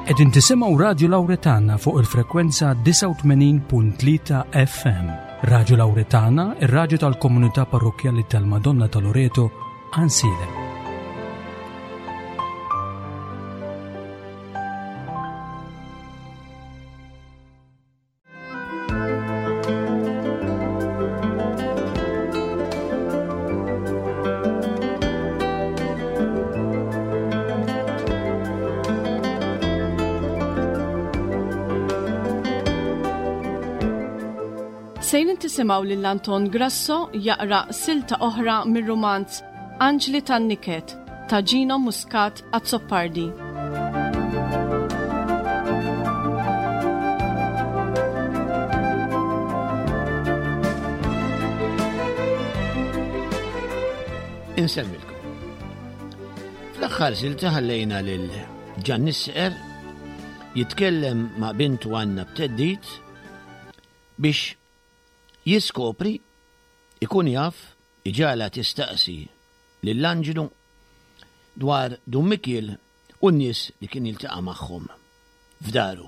Qegħdin tisimgħu Radju Lawretana fuq il-frekwenza 89.3 FM. Radju Lawretana, ir-radju tal-Komunità Parrokjali tal-Madonna ta' Loreto, Ansilem. Sejn tisimaw lil Anton Grasso jaqra silta oħra mir-romanz Anġli tan-Niket ta' Gino Muscat Azzoppardi. Insemmilkom. Fl-aħħar silta ħallejna lil Gianni Seqer jitkellem ma' bintu Anna b'teddit biex jiskopri, ikun jaf, iġala tistaqsi lill-Anġlu dwar Dummikiel u n-nies li kien jiltaqa' magħhom f'daru.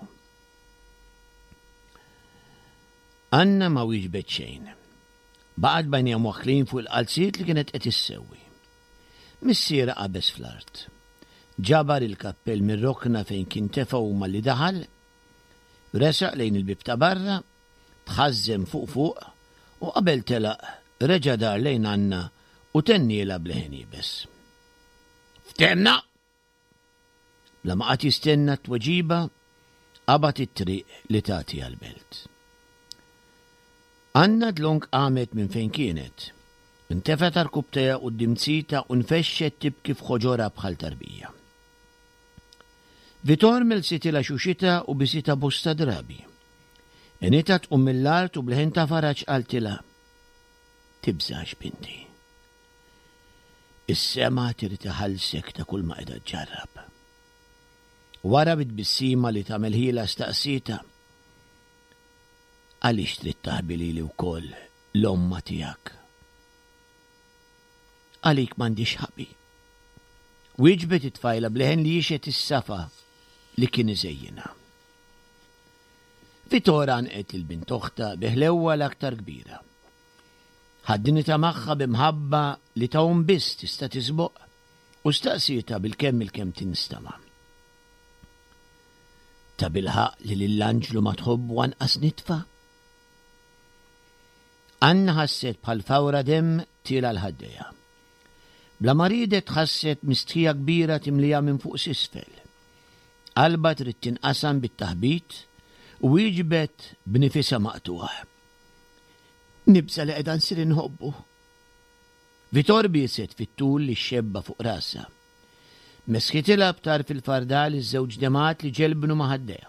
Anna ma wieġbet xejn. Baqgħet bajnejha moħħlin fuq il-qalziet li kienet qed issewwi. Missiera qabeż fl-art. Ġabar il-kappell mir-rokna fejn kien tefa' huma li daħal, resaq lejn il-bib ta' barra, tħażżem fuq u qabel telaq reġa' dar lejn Anna u tenniela bleħen jibes. Ftemna! Bla ma qatt jistenna tweġiba qabad it-triq li tagħti għall-belt. Anna dlonk qamet minn fejn kienet, intefet arkubteja quddiem tsita u nfexxet tibki f'ħoġora bħal tarbija. Vitor melsitila xuxita u bisita bosta drabi. Enita tqum mill-art u bleħen ta' faraġ qaltila. Tibżax binti. Is-sema trid iħallsek ta' kull ma qiegħda tġarrab. Wara bitbissima li tagħmel ħila staqsita. Għaliex trid taħbili li wkoll l-omma tiegħek? Għalik m'għandix ħabi. Wieġbet it-tfajla bleħen li jixet is-safa li kien iżejjinha. Vitora nqet il-bint oħta biħlewwa l-aktar kbira. Ħaddinita magħha bimħabba li tawm biss tista' tisboq u staqsita bil-kemm tinstama'. Ta' bilħaq li lill-Anġlu ma tħobb wanqas nitfa'? Anna ħasset bħal fawra demm tiela l-ħaddejja. Bla ma ridet ħasset mistħija kbira timlija minn fuq s'isfel. Qalba trid tinqasam bit-taħbit u wieġbet b'nifisha maqtuha. Nibsa li qiegħda nsir inħobbu. Vitor bieset fit-tul li xebba fuq rasa. Meskitilha btar fil-fardal iż-żewġ demat li ġelbnu ma' ħaddejha.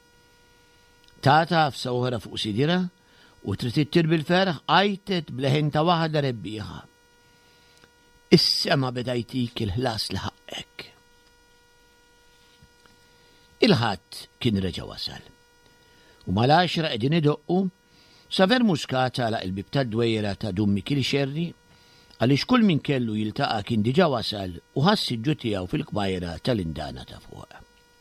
Tata ħafsa oħra fuq sidira u trid ittir bil-ferħ qajtet bleħen ta' waħda rebbieħa. Is-sema beda jtik il-ħlas li ħaqek. Il-ħadd kien reġa' wasal. U mal-10 qegħdin idoqqu Saver Muscat għalaq il-bib tad-dwejra ta' Dummikiel xerri għaliex kull min kellu jiltaqa' kien diġà wasal u ħass iġġu tiegħu fil-kbajra tal-indana ta' fuq.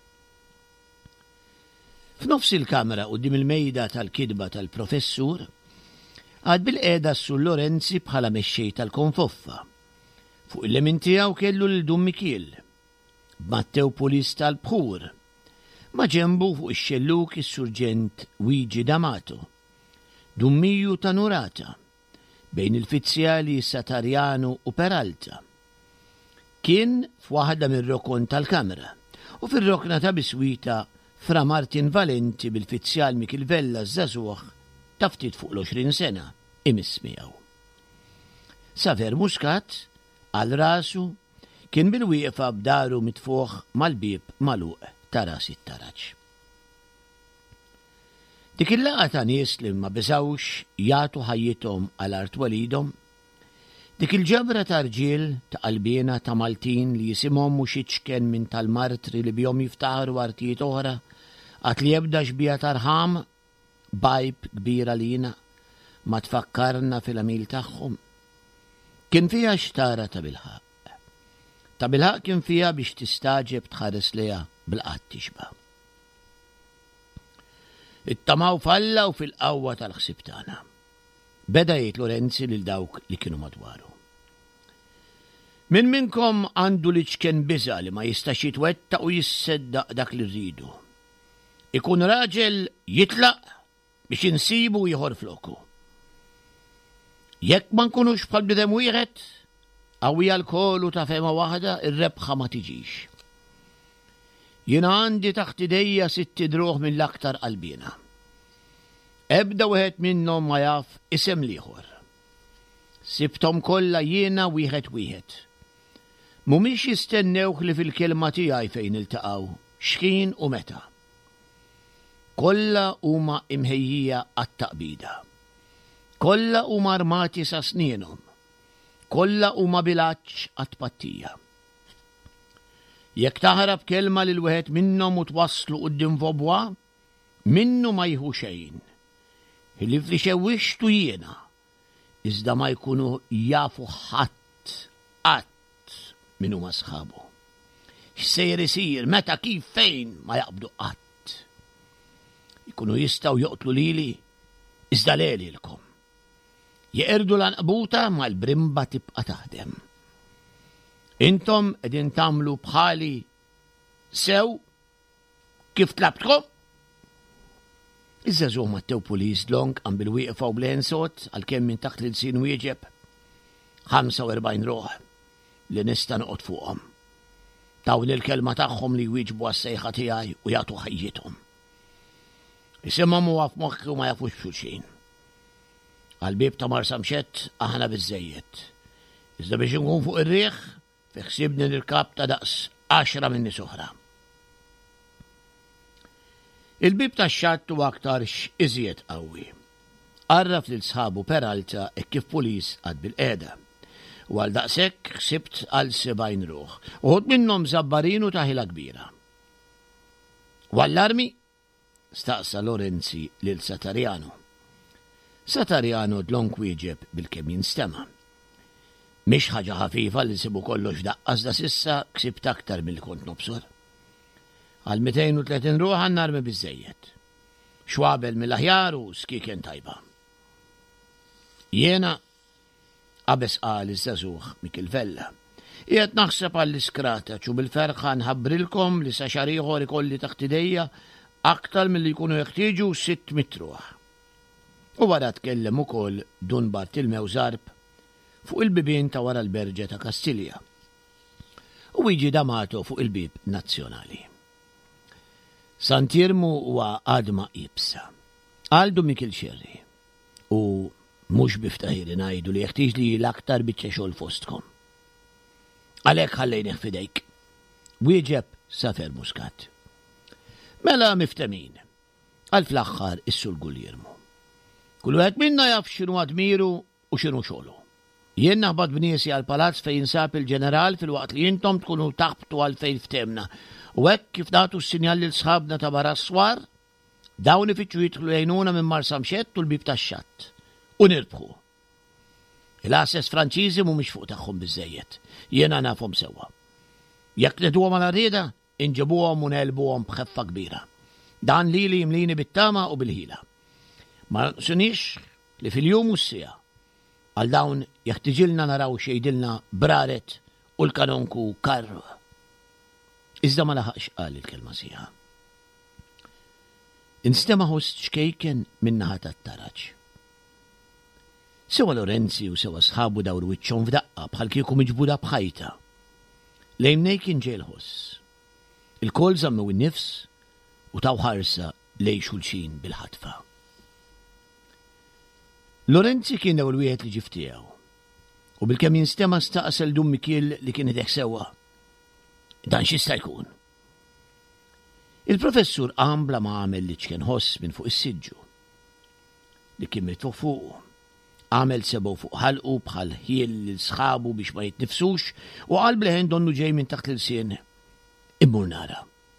F'nofs il-kamra quddiem il-mejda tal-kidba tal-professur għad bil-qiegħda Sur Lorenzi bħala mexxej tal-konfoffa. Fuq il-lemin tiegħu kellu lil Dummikiel b'Mattew Pulis tal-Bħur. Ma ġembu fuq ix-xelluk is-Surġent Luigi D'Amato, Dummiju ta' Nurata, bejn il-fizzjali Satarjano u Peralta. Kien f'waħda mir-rokon tal-kamra u fir-rokna ta' biswita Fra Martin Valenti bil-fizzjal Mikil Vella żagħżugħ ta' ftit fuq l-20 sena imiss miegħu. Saver Muscat għal rasu kien bil-wieqfa b'daru mitfuħ mal-bib magħluq ta' ras it-taraġġ. Dik il-laqgħa ta' nies li ma bisawx jagħtu ħajjithom għal art walidhom, dik il-ġabra ta' rġiel ta' qalbiena ta' Maltin li jisimhom mhux iċken minn tal-martri li bihom jiftaħru artijiet oħra għat li jebda xbija tarħam bajb kbira lina ma tfakkarna fil-għamil tagħhom. Kien fiha xtara ta' bilħaq. Ta' bilħaq kien fiha biex tistaġeb tħares leha bil-qatt tixba'. It-tamaw falla u fil-qawwa tal-ħsieb tagħna. Beda jgħid Lorenzi lil dawk li kienu madwaru. Min minnkom għandu li ċken biża li ma jistax jitwettaq u jisseddaq dak li rridu. Ikun raġel jitlaq biex insibu ieħor floku. Jekk ma nkunux bħal bidem wieħed, qawwija l-kolu ta' fema waħda, ir-rebħa ma tiġix. Jiena għandi taħt idejja 6 druħ mill-aktar qalbina. Ebda wieħed minnhom ma jaf isem liħor. Sibthom kollha jiena wieħed wieħed. Mhumiex jistennewk li fil-kelma tiegħi fejn iltaqgħu, x'kien u meta. Kollha huma imħejjija għat-taqbida. Kollha huma armati sa snienhom. Kollha huma bilaċċ għat-tpattija. Jekk taħrab kelma lil wieħed minnhom u twasslu quddiem fobwa, minnu ma jieħu xejn. Illi flixewwixtu jiena, iżda ma jkunu jafu qatt min huma sħabu. X'sejjer isir, meta, kif, fejn ma jaqbdu qatt. Ikunu jistgħu joqtlu lili, iżda lelilkom. Jeqerdu l-anqbuta ma l-brimba tibqa' taħdem. Intom qegħdin tagħmlu bħali sew kif tlabtkom? Iżda mattew pulis long għam bil-wieqfa u bl-ensot għal-kemm minn taħt l-sin wieġeb 45 roħ li nista' noqgħod fuqhom. Tawli l-kelma tagħhom li jwieġbu għas-sejħa tiegħi u jagħtu ħajjithom. Isimhom huwa f'moħħi u ma jafux xulxin. Għal-bib ta' Marsa Mxett aħna biżżejjed. Iżda biex inkun fuq ir-riħ fiħsibni nirkab ta' daqs 10 minni soħra. Il-bib ta' xatt u aktar x'iżjed qawwi. Qarraf lil sħabu Peralta e kif pulis għad bil-qiegħda. U għal daqshekk ħsibt għal 70 ruħ. Uħud minnhom żabbarin u taħila kbira. U għall-armi staqsa Lorenzi lil Satarjano. Satarjano dlonk wieġeb bil-kemm jinstema'. Mhix ħaġa ħafifa li nsibu kollox daqqas da sissa ksibt aktar mill-kont nobsor. Għal 230 ruħ għan-narmi biżżejjed. Xwabel mill-aħjar u skiken tajba. Jiena qabes qal iż-żagħżugħ Mikil Vella. Qiegħed naħseb għall-iskrata ċu bil-ferħa nħabbrilkom li sa xahar ieħor ikolli taħt idejja aktar milli jkunu jeħtieġu 600 ruħ. U wara tkellem ukoll Dun Bartilmew Zarb fuq il-bibien ta' wara l-Berġa ta' Kastilja. U jiġi D'Amato fuq il-bib nazzjonali. Sant'Irmu huwa għadma ibsa. Għaldu Mikil Xerri. U mhux biftaħiri ngħidu li jeħtieġ li l-aktar biċċa xogħol fostkom. Għalhekk ħallejnih f'idejk. Wieġeb Safer Muscat. Mela miftemin. Għal fl-aħħar is-Sur Guljermu. Kull wieħed minna jaf x'inhu admiru u x'inhu xogħlu. Jien naħbad bniesi għal-palazz fejn sab il-ġeneral fil-waqt li jintom tkunu taħbtu għal-fejn ftemna. U hekk kif nagħtu s-sinjal lil sħabna ta' barra s-swar, dawn ifittxu jidħlu jgħinuna minn Marsa Mxett u l-bib tax-xatt. U nirbħu. Il-assess Franċiżi mhumiex fuq tagħhom biżżejjed. Jiena nafhom sewwa. Jekk nedduhom għal rieda, inġibuhom u nelbuhom b'ħeffa kbira. Dan li jimlini bit-tama u bil-ħila. Ma nqsunix li fil-jum u s-sija għal dawn jeħtiġilna naraw xejdilna braret u l-kanonku karru. Iżda ma laħaqx qal il-kelma sija. Instema' ħost xkejken minnaħa tat-taraġ. Sewa Lorenzi u sewa sħabu dawru wiċċhom f'daqqa bħal kieku miġbuda bħajta. Lejmnej kien ġelħos. Il-kol żammew in-nifs u taw ħarsa lej xulxin bil-ħatfa. Lorenzi kien daw il-wieħed li ġiftijaw. U bil-kemm jinstema' staqsel Dun Mikil li kien idek sewa. Dan x'jista' jkun? Il-professur qambla ma għamel li ċkien ħoss minn fuq is-siġġu. Li kien mitfu fuq. Għamel sebo fuq ħalqu bħal ħiel lil sħabu biex ma jitnifsux u qal bleħen donnu ġej minn taħt l-sien immur nara.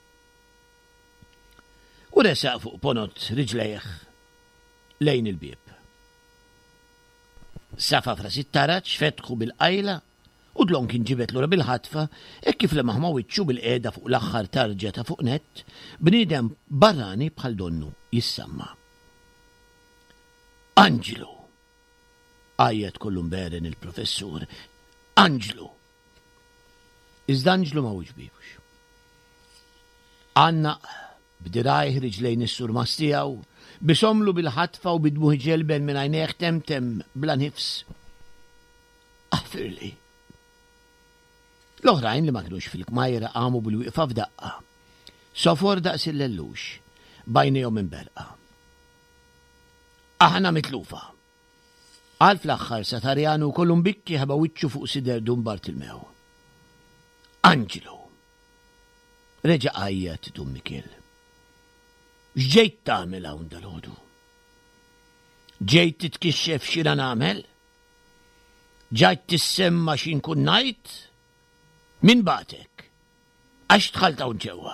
U resaq fuq ponot riġlejh lejn il-bib. Safa fras it-taraġġ fetħu bil-qajla u dlon kien ġibet lura bil-ħatfa kif lemaħ ma wiċċu bil-qiegħda fuq l-aħħar tarġa ta' fuq nett bniedem barrani bħal donnu jissamma. Angelo! Għajjed kollu mberen il-professur. Angelo! Iżda Angelo ma uġbibux. Għanna b'dirajh riġlejn is-surmas tiegħu bisomlu bil-ħatfa u bidmuħ ġelben minn għajnejh temtem bla nifs. Aħfirli. L-oħrajn li ma kienux fil-kmajra għamu bil-wieqfa f'daqqa. Sofor daqs il-lellux, bajnejhom minn berqa. Aħna mitlufa. Għal fl-axħar Satarjanu kollu mbikki ħaba wiċċu fuq sider dum Bartilmew. Angelo. Reġa' għajjat dum Mikil. X'ġejt tagħmel hawn dalodu? Ġejt titkixxef x'ira nagħmel? Ġajt tissemma x'inkun ngħid? Min batek? Għax tħalt hawn ġewwa?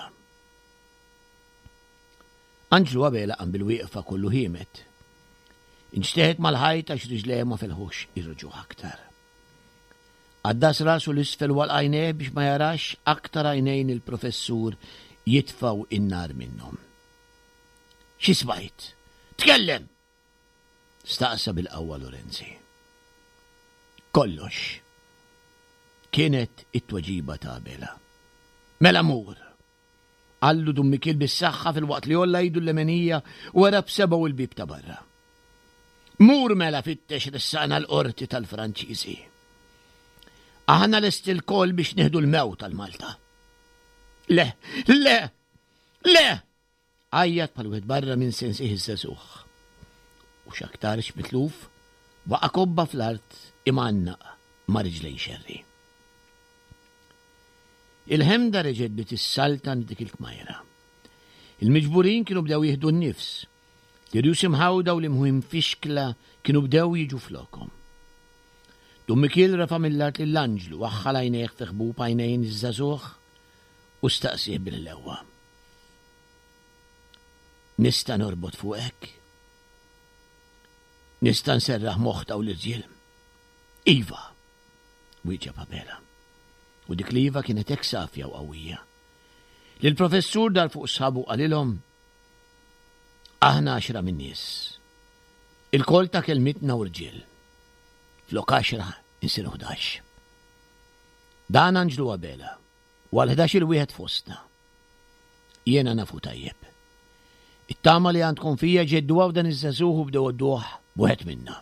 Angelo għabela qam bil-wieqfa kollu ħiemet. Inġteħet mal-ħajt għax riġlejha ma felħux irruġu aktar. Għaddas rasu l-isfel wal-għajnej biex ma jarax aktar għajnejn il-professur jitfaw in-nar minnhom. X'ismajt? Tkellem! Staqsa bil-qawwa Lorenzi. Kollox. Kienet it-tweġiba ta' Bela. Mela mur. Għallu dum Mikil bis-saħħa fil-waqt li jolla jgħidu l-lemenija u għara b'sebaw il-bib ta' barra. Mur mela fittex rissana l-qorti tal-Franċiżi. Aħna lest il-kol biex neħdu l-mew tal-Malta. Le, le, le! Għajjat pal-wed barra minn sensi iż-żagħżugħ. U x'aktarx mitluf, waqa' kobba fl-art imanna ma' riġlejn xerri. Il-ħemda reġed bit is-saltan dik il-kmajra. Il-miġburin kienu bdew jieħdu n-nifs. Li rjusim ħawda u li mħuim fixkla kienu bdew jiġu flokom. Dum Mikil rafa mill-art lill-Angelo waħħal għajnejh fi ħbub għajnejn iż-żagħżugħ u staqsih bil-lewwa. Nista' norbot fuqek? Nista' nserraħ moħħ u l-irġiel? Iva, wieġeb Bela. U dik li iva kienet hekk safja u qawwija. Lill-professur dar fuq sħabu qalilhom aħna 10 min-nies. Il-kol ta' kelmitna u rġiel. Flok 10 insiru 11. Dan Angelo Bela u għal-11 il-wieħed fostna. Jiena nafu tajjeb. It-tama li għandkom fija ġeddu għaw dan iż-żagħżugħ u bdew għadduh b'wieħed minna.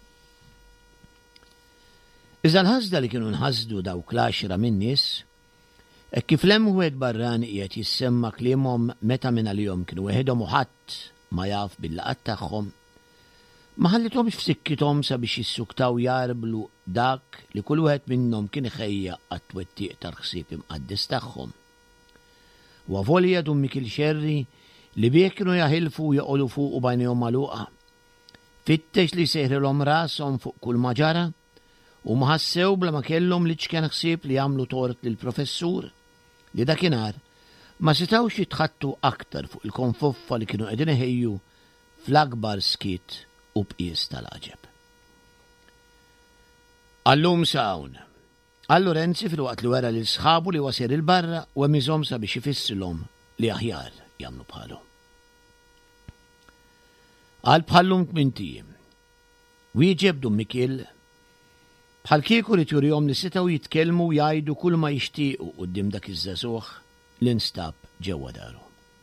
Iżda l-ħasda li kienu nħasdu dawk l-10 min-nies, kif lem wieħed barrani qiegħed jissemma kliemhom meta minn għalihom kienu weħedhom u ħadd ma jaf bil-laqat tagħhom, ma ħallithomx f'sikkithom sabiex jissuktaw jarblu dak li kull wieħed minnhom kien iħejja għat-twettiq tal-ħsieb imqaddis tagħhom. U avolja dum Mikil xerri li bih kienu jaħilfu joqogħdu fuq u bajnejhom magħluqa. Fittex li seħrilhom rashom fuq kull ma ġara u ma ħassew bla ma kellhom li ċkien ħsieb li jagħmlu tort lill-professur li dakinhar ma setgħux jitħattu aktar fuq il-konfoffa li kienu qegħdin iħejju fl-akbar skit u bqies tal-għaġeb. Allum sawn. Għal Lorenzi fil-waqt li wara lil sħabu li wasir il-barra u għemizom sabiex ifissilhom li aħjar jagħmlu bħalu. Għal bħallum 8 tiem. Wieġeb dum Mikil bħal kieku li jurihom li setgħu jitkellmu u jgħidu kull ma jixtiequ quddiem dak iż-żagħżugħ li nstab ġewwa daru.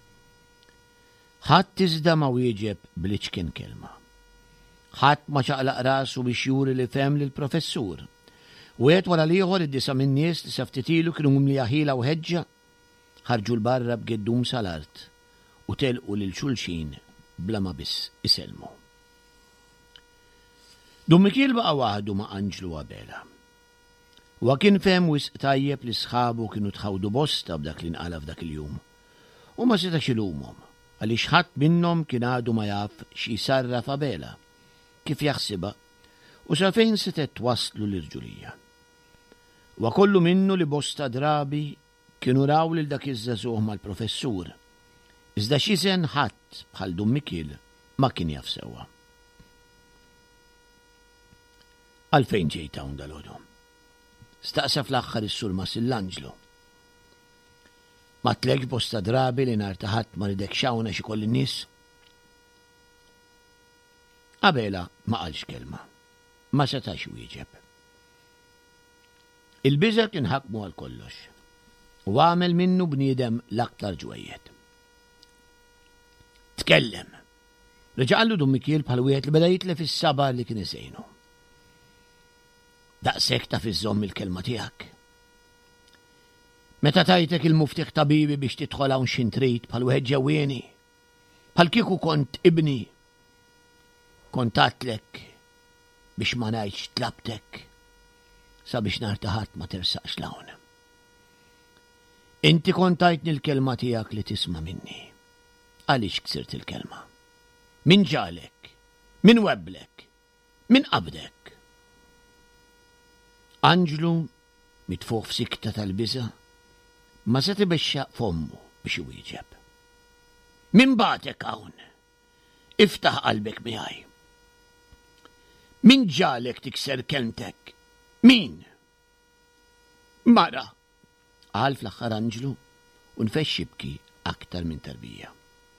Ħadd iżda ma wieġeb bl-iċkien kelma. Ħadd ma ċaqlaq rasu biex juri li fehm lill-professur. U għed wara liħor id-9 min-nies li saftitilu kienu mumlija ħila u ħeġġa ħarġu l-barra b'geddum sal-art u telqu lil xulxin bla ma biss iselmu. Dum Mikil baqa' waħdu ma' Angelo Bela. Wa kien fehm wisq tajjeb li sħabu kienu tħawdu bosta b'dak li nqala f'dak il-jum. U ma setax ilumhom għaliex ħadd minnhom kien għadu ma jaf xi jsarraf Bela, kif jaħsibha u sa fejn setet waslu l-irġulija. Wa kollu minnu li bosta drabi kienu raw lil dak iż-żagħżugħ mal-professur. Iżda xiżen ħadd bħal dum Mikil ma kien jaf sewwa. Għalfejn ġejt hawn dalgħodu? Staqsa fl-aħħar is-Sur Masillangelo. Ma tlekx bosta drabi li nhar ta' ħadd ma ridek xawna xi koll in-nies? Qabela ma qalx kelma. Ma setax wieġeb. Il-biża kien ħakmu għal kollox. U għamel minnu bniedem l-aktar ġwejjed. Tkellem. Reġaqallu Dum Mikiel bħal wieħed li beda jitlef is-saba li kien isejnu. Daqshekk taf iżżomm il-kelma tiegħek. Meta tajtek il-muftiħ tabibi biex tidħol hawn xi trid bħal wieħed ġewwieni, bħal kieku kont ibni, kont għatlek biex ma ngħidx tlabtek sabiex nhar ta' ħadd ma tersaqx l-hawn. Inti kont tajtni l-kelma tiegħek li tisma' minni. Għaliex ksirt il-kelma? Min ġalek? Min webblek? Min qabdek? Anġlu, mitfuq f'sikta tal-biża, ma se tibexxaq fommu biex iwieġeb. Min bagħtek hawn? Iftaħ qalbek miegħi. Min ġalek tikser kelmtek? Min? Mara, qal fl-aħħar Anġlu u nfexx jibki aktar minn tarbija.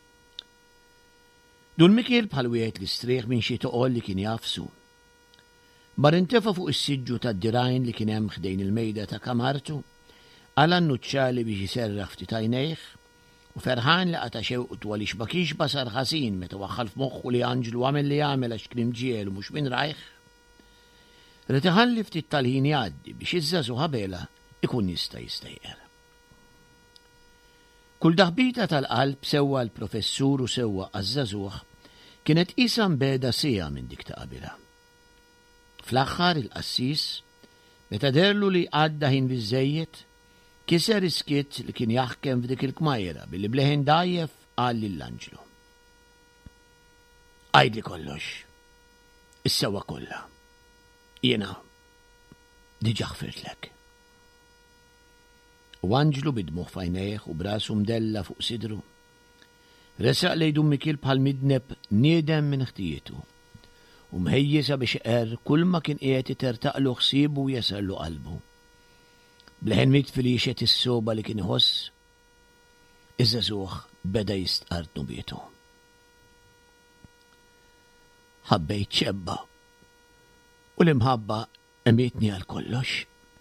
Dum Mikiel bħal wieħed li strieħ minn xi toqol li kien jafsu. Bar intefa' fuq is-siġġu tad-dirajn li kien hemm ħdejn il-mejda ta' kamartu, għala nnuċċali biex jiserraħ ftit għajnejh u ferħan li qata' xewqtu għaliex ma kienx basar ħażin meta waħħal f'moħħu li Anġlu għamel li jagħmel għax kien imġiel u mhux minn rajh. Rid iħalli ftit tal-ħin jgħaddi biex iż-żagħżugħ ħabela ikun jista' jistejqer. Kull daħbita tal-qalb sewwa l-professur u sewwa għaż-żagħżugħ kienet qisha mbeda sija minn dik ta' qabilha. Fl-aħħar il-qassis, meta derlu li għadda ħin biżżejjed, kiser iskiet li kien jaħkem f'dik il-kmajra billi bleħen dajjef qal lill-Anġlu. Għajdli kollox, is-sewwa kollha. Jiena diġà ħfirtlek. U Anġlu bidmuh f'għajnejh u brasu mdella fuq sidru. Resaq lejn Dum Mikiel bħal midneb niedem minn ħtijietu. U mħejjisa biex kull ma kien qiegħed itertaqlu ħsiebu u jesallu qalbu. Bleħen mitfil jixet is-soba li kien iħoss, iż-żagħżugħ beda jistqart nubietu. Ħabbejt xebba u l-imħabba emietni għal kollox.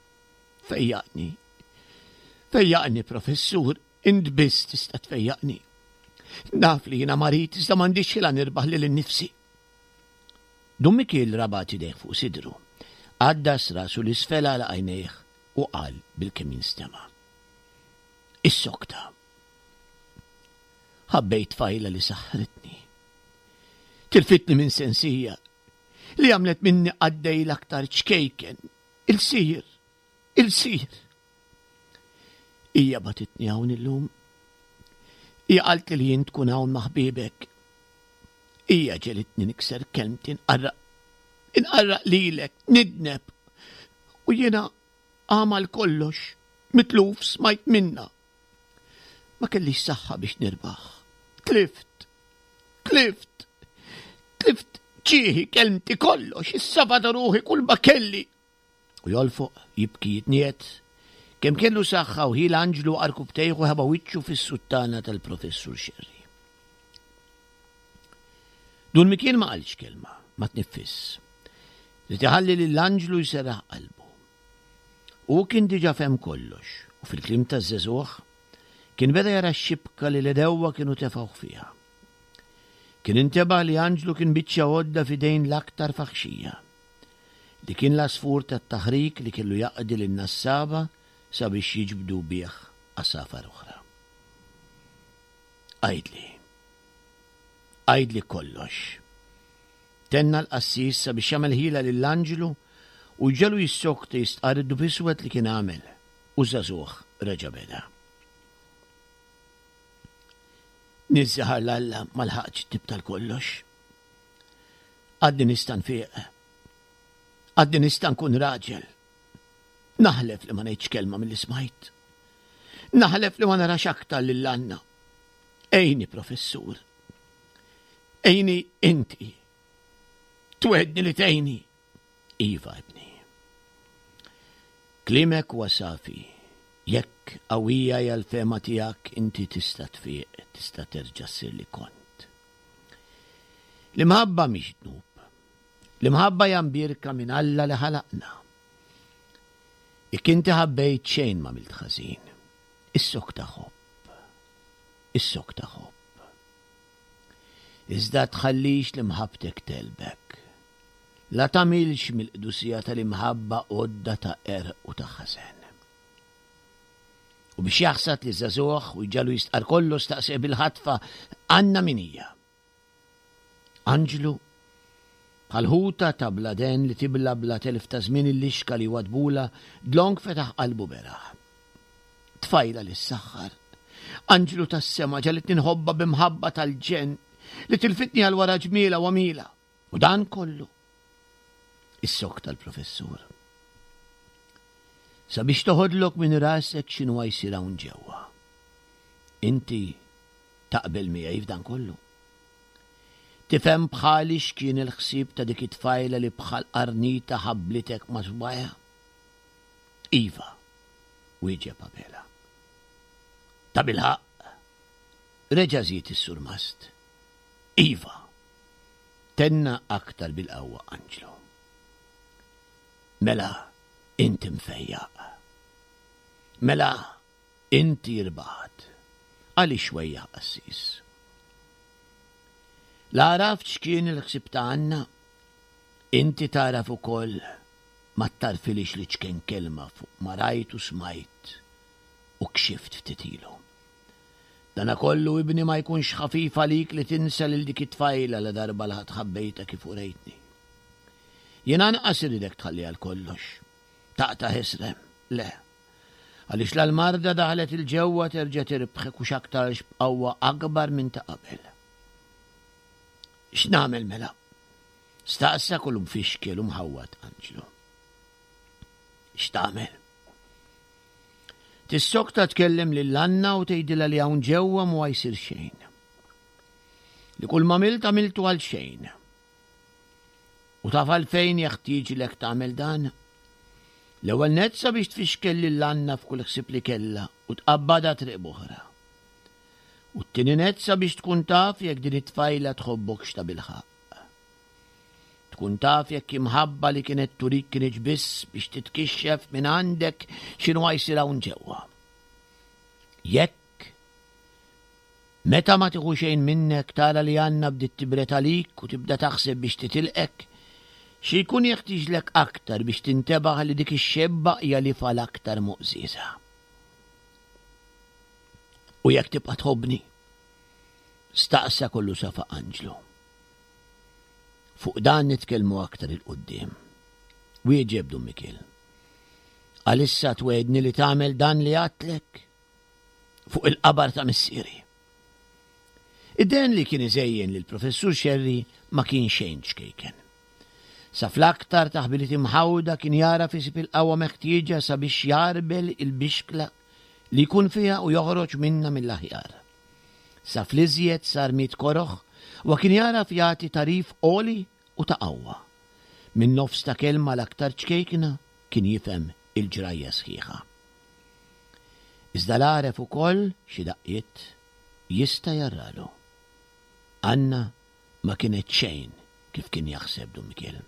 Fejjaqni professur, int biss tista' tfejjaqni. Naf li jiena marit iżda m'għandix ħila nirbaħ lil innifsi. Dum Mikiel rabat idejh fuq sidru, għaddas rasu l-isfel għal għajnejh u qal bil-kemm jinstema'. Is-sokta. Ħabbejt fajla li saħħritni. Tilfitni minn sensija li għamlet minni għaddej l-aktar ċkejken. Il-sir. Ija batitni hawn illum. Ija qalt li jien tkun hawn ma' ħbiebek. Ija ġelitni nikser kelmti inqarraq lilek, nidneb. U jiena għamal kollox, mitluf smajt minna. Ma kellix saħħa biex nirbaħ. Tlift ċieħi kelmti kollox, is-sabata ruħi kull ma kelli. U jolfoq jibki jitniet, kemm kellu saħħa u ħil Anġlu qarku btejħu ħaba wiċċu fis-suttana tal-professur Xerri. Dum Mikiel ma qalx kelma, ma tniffis. Li tiħalli lill-Anġlu jserraħ qalbu. U kien diġà fehm kollox, u fil-kliem taż-żagħżugħ kien beda jara x-xibka li l-edewwa kienu tefgħu fiha. Kien inteba' li Anġlu kien biċċa għodda f'idejn l-aktar faħxija, li kien l-asfur tat-taħrik li kellu jaqdi lin-nassaba sabiex jiġbdu bih għasafar oħra. Għajdli kollox. Tenna l-qassis sabiex jagħmel ħila lill-Anġlu u ġelu jissokta jistqarridu biswed li kien għamel u żagħżugħ reġa' beda. Nizzaħar l-Alla ma lħaqx tib tal-kollox. Għaddi nista' nfieq. Għaddi nista' nkun raġel. Naħlef li ma ngħidx kelma milli smajt. Naħlef li ma narax aktar lill-Anna. Ejni professur. Ejni inti. Twedni li tejni. Iva ibni. Klimek wasafi, jekk qawwija hija l-fema tiegħek inti tista' tfieq, tista' terġa' ssir li kont. L-imħabba mhix dnub. L-imħabba hija mbirka minn Alla li ħalaqna. Jekk inti ħabbejt xejn m'għamilt ħażin. Is-sok ta' ħobb. Is-sok ta' ħobb. Iżda tħallix l-imħabtek telbek. La tagħmilx mill-qdusija tal-imħabba għodda ta' u ta' ħażen. U biex jaħsad li żagħżugħ u jġalu jistqar kollu staqseb bil-ħatfa għandna min hija. Anġlu bħal-ħuta ta' bladen li tibla bla telf ta' żmien il-lixka li wadbula dlonk fetaħ qalbu beraħ. Tfajla li s-saħħar. Anġlu tas-sema ġalet ninħobba bimħabba tal-ġen li tilfitni għal wara ġmiela u għamila. U dan kollu. Is-sok tal-professur. Sabiex toħodlok minn rasek x'inhu jsir hawn ġewwa. Inti taqbel miegħi f'dan kollu. Tifhem bħali x'kien il-ħsieb ta' dik it-tfajla li bħal qarnita ħabblitek ma' żbajha? Iva, wieġeb Abela. Ta' bilħaq, reġa' żied is-surmast. Iva, tenna aktar bil-qawwa Anġlu. Mela, inti mfejjaq. Mela, inti rbaħt. Għali xwejja qassis. La għaraft x'kien il-ħsib ta' Anna, inti taraf ukoll ma tarfilix li ċkien kelma fuq ma rajt u smajt u kxift ftitilu. Dana kollu ibni ma jkunx ħafif għalik li tinsa lil dik it-tfajla la darba li ħabbejta kif urejtni. Jiena anqas iridek tħalli għal kollox. Taqta' ħisrem, le. Għaliex l-marda daħlet il-ġewwa terġa' tirbħek u x'aktar b'qawwa akbar minn ta' qabel. X'nagħmel mela? Staqsa kull mfixkel u mħawwad Anġlu. X'tagħmel? Tissokta tkellem lill-Anna u tgħidilha li hawn ġewwa ma jsir xejn. Li kull ma għamiltu għal xejn. U taf għalfejn jeħtieġilek tagħmel dan? L-ewwel nett sabiex tfixkel lill-Anna f'kull ħsieb li kellha u tqabbadha triq oħra. U t-tieni nett sabiex tkun taf jekk din it-tfajla tħobbokx ta' bilħaq. Tkun taf jekk imħabba li kienet turik kienx biss biex titkixxef minn għandek x'inhu jsir hawn ġewwa. Jekk meta ma tieħu xejn minnek tara li Anna bdiet tibret għalik u tibda taħseb biex titilqek, xi jkun jeħtieġlek aktar biex tintebaħ li dik ix-xebba hija li fal aktar muqżiża. U jekk tibqa' tħobbni, staqsa kollu safa Anġlu. Fuq dan nitkellmu aktar il-qudiem. Wieġeb Dum Mikiel. Għalissa twedni li tagħmel dan li għatlek fuq il-qabar ta' missieri. Id-den li kien iżejjen lil professur Xerri ma kien xejn xkejken. Sa fl-aktar taħbilit imħawda kien jara fisib il-qawwa meħtieġa sabiex jarbel il-bixkla li jkun fiha u joħroġ minna mill-aħjar. Sa fl-iżjed sar mit koroħ u kien jara jagħti tarif qoli u ta' qawwa. Min nofs ta' kelma l-aktar ċkejkna kien jifhem il-ġrajja sħiħa. Iżda l-għaref ukoll xi daqqiet jista' jarralu. Anna ma kienet xejn kif kien jaħseb Dum Mikiel.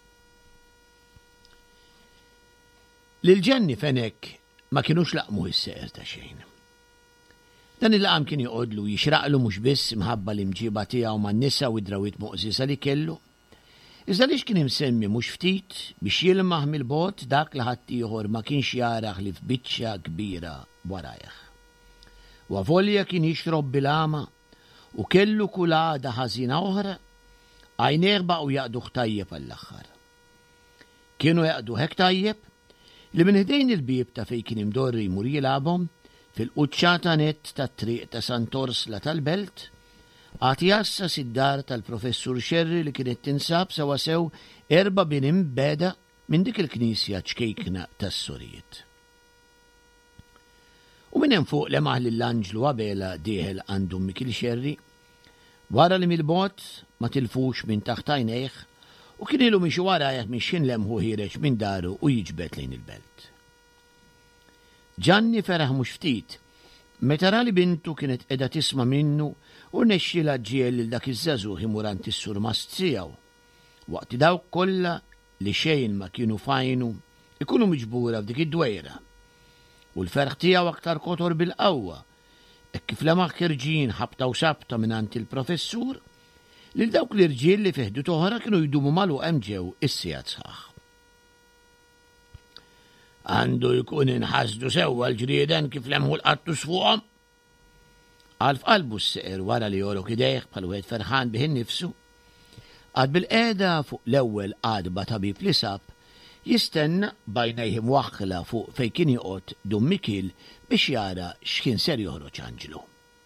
Lil-ġenni fenek ma kienux laqmu is-seqer ta' xejn. Dan il-laqam kien joqodlu jixraqlu mhux biss imħabba l-imġiba tiegħu man-nisa u d-drawit muqżisa li kellu, iżda lix kien imsemmi mhux ftit biex jilmaħ mill-bot dak li ħadd ieħor ma kienx jaraħ li f'biċċa kbira warajh. U avolja kien jixrob bil-għama u kellu kull għada ħażina oħra, għajnejh baqgħu jaqdu tajjeb għall-aħħar. Kienu jaqdu hekk tajjeb li minn ħdejn il-bib ta' fejn kien imdorri jmur jilagħbhom fil-quċċata nett tat-triq ta' Santorsla tal-Belt għad jassas id-dar tal-professur Xerri li kienet tinsab sewa sew 4 biniem beda minn dik il-knisja ċkejkna tas-Sorijiet. U minn hemm fuq lemaħ lill-Anġlu Abela dieħel għand Dum Mikiel Xerri, wara li mill-bot ma tilfux minn taħt għajnejh u kien ilu mixu warajh minn xinlemħu ħireġ minn daru u jiġbed lejn il-belt. Gianni feraħ mhux ftit meta ra li bintu kienet qiegħda tisma' minnu u rnexxielha ġiel lil dak iż-żagħżugħ imur għand is-surmast tiegħu. Waqt dawk kollha li xejn ma kienu fajnu ikunu miġbura f'dik id-dwejra. U l-ferħ tiegħu aktar kotor bil-qawwa, hekk kif lemaħ kirġien ħabta u sabta mingħand il-professur lil dawk l-irġiel li fiħdu oħra kienu jdumu magħluq hemm ġew is-sigħat sħaħ. Għandu jkun inħasdu sewwa l-ġrieden kif lemħu l-qattus fuqhom. Għal f'qalbu s-seqer wara li jorok idejh bħal wieħed ferħan bih innifsu, għad bil-qiegħda fuq l-ewwel qadba tabib li sab jistenna bajnejhi mwaħħla fuq fejn kien joqgħod Dum Mikiel biex jara x'kien ser joħroġ Anġlu.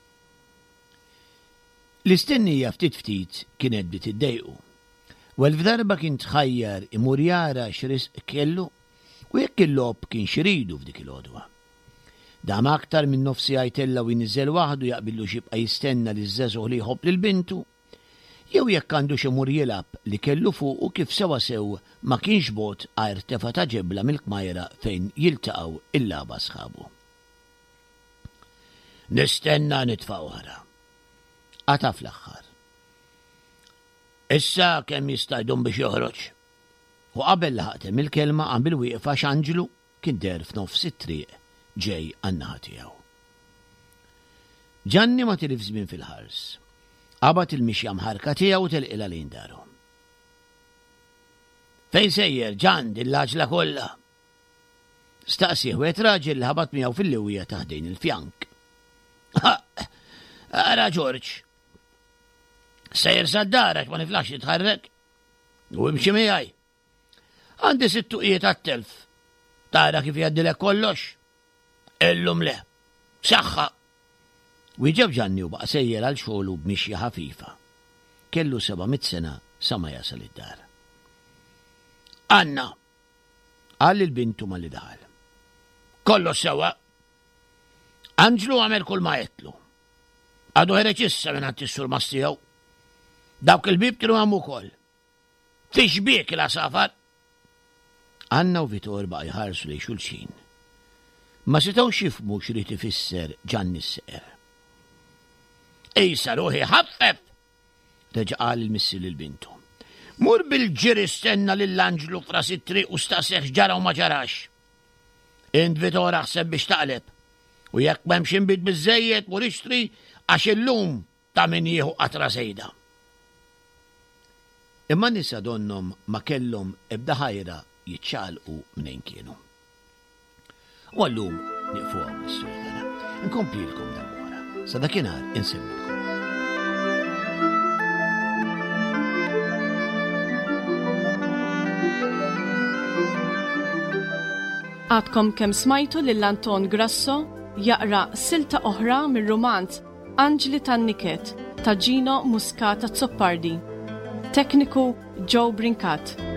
L-istennija ftit kienet bdiet iddejqu. Wel f'darba kien tħajjar imur jara x'risq kellu u jekk il-lob kien xiridu f'dik il-għodwa. Dam aktar minn nofsi għajtella u jinniżel waħdu jaqbillu xibqa jistenna li żżagħżugħ li jħobb lil-bintu, jew jekk għandu xi mur jilab li kellu fuq u kif sewa sew ma kienx bot għajr tefa ta' ġebla mill-kmajra fejn jiltaqgħu il-laba sħabu. Nistenna nitfa' oħra. Għata fl-aħħar. Issa kemm jista' jdum biex joħroġ. U qabel laħaqtem il-kelma għam bil-wieqfa x'Anġlu kien der f'nofs it-triq ġej għan-naħa tiegħu. Gianni ma tilif żmien fil-ħars. Qabad il-mixja mħarka tiegħu telqilha lejn daru. Fejn sejjer Ġan din l-għaġla kollha? Staqsih wieħed raġel li ħabat miegħu fil-lewwija taħdejn il-fjank. Ara George. Sejjer sad-dara ma niflax jitħarrek. U imxi miegħi. Għandi 6 tuqijiet għat-telf. Tara kif jgħaddilek kollox? Illum le. Saħħa. Wieġeb Gianni u baqa' sejjer għal xogħlu b'mixja ħafifa. Kellu 700 sena sa ma jasal id-dar. Anna, qal il-bintu ma li daħal. Kollox sewa. Anġlu għamel kull ma jetlu. Għadu ħereġ issa minn għand is-surmas tiegħu. Dawk il-bib kienu għamu wkoll. Fix biek il-għasafar. Anna u Vitor baqa' jħarsu lejn xulxin. Ma setgħux jifhmu x'rid ifisser Gianni s-seqer. Ejsa ruħi ħaffef, reġa' qal il-missi lill-bintu. Mur bil-ġiri stenna lill-Anġlu f'ras it-triq u staqseh x'ġara u ma ġarax. Int Vitor aħseb biex taqleb u jekk m'hemmx inbid biżżejjed mur ixtri għax illum ta' min jieħu qatra żejda. Imma nisa donnom ma kellhom ebda ħajra jiċċalqu minn kienu. U għallum nieqfu għaw is-sura. Nkomplilkom dal-wara. Sa dakinhar insemmilkom. Għadkom kemm smajtu lil Anton Grasso jaqra silta oħra mir-romanz Anġli tan-Niket ta' Gino Muscata Zoppardi. Tekniku Joe Brincat.